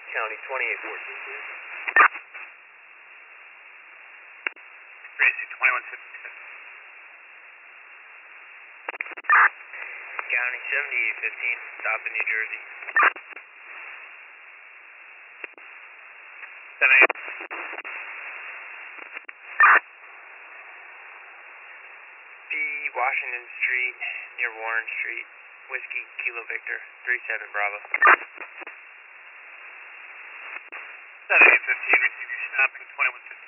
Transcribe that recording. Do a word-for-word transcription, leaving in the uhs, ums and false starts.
County twenty-eight fourteen, please. Gracie twenty-one fifty-six. County seventy-eight fifteen, stop in New Jersey. seven eight. B Washington Street, near Warren Street, Whiskey Kilo Victor, three seven Bravo. seven eight fifteen, receiving stopping twenty-one fifty.